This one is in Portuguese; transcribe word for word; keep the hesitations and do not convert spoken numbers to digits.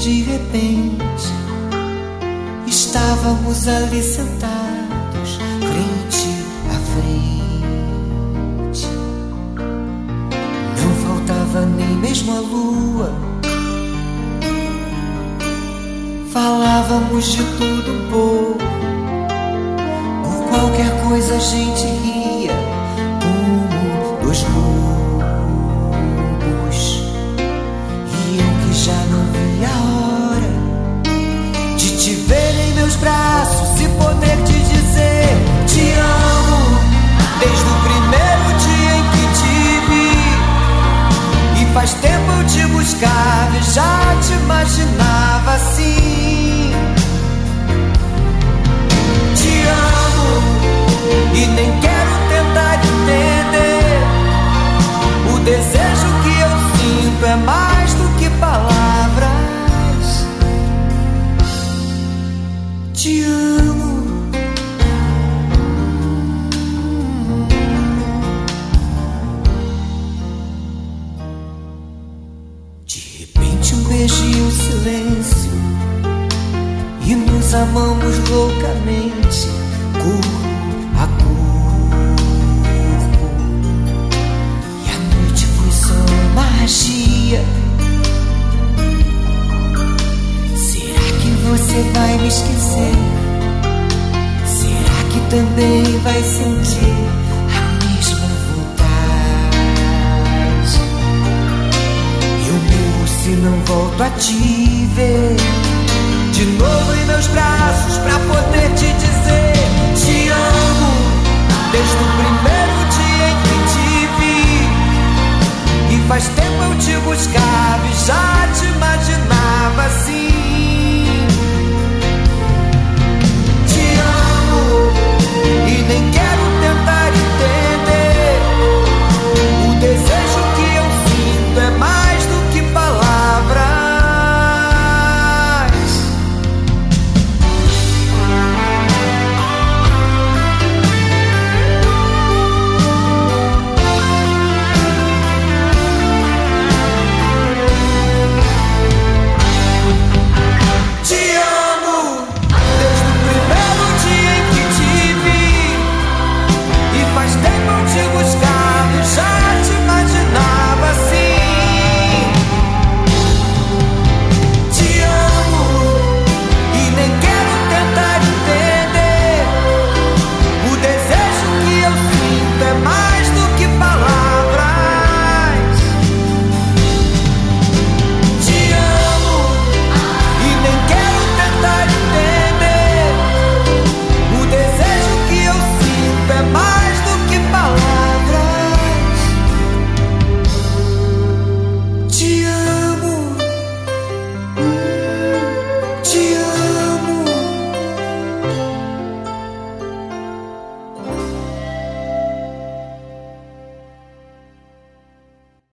de repente estávamos ali sentados, frente a frente. Não faltava nem mesmo a lua. Falávamos de tudo um pouco. Por qualquer coisa a gente ria, como dois lobos. E eu que já não via a hora de te ver em meus braços e poder te dizer te amo, desde o primeiro dia em que te vi. E faz tempo eu te buscava e já te imaginava assim. Te amo e nem quero tentar entender. O desejo que eu sinto é mais do que palavras. Te amo. De repente um beijo e um silêncio, e nos amamos loucamente, corpo a corpo. E a noite foi só magia. Será que você vai me esquecer? Será que também vai sentir a mesma vontade? Eu morro se não volto a te ver de novo em meus braços pra poder te dizer te amo, desde o primeiro dia em que te vi. E faz tempo eu te buscava e já te imaginava.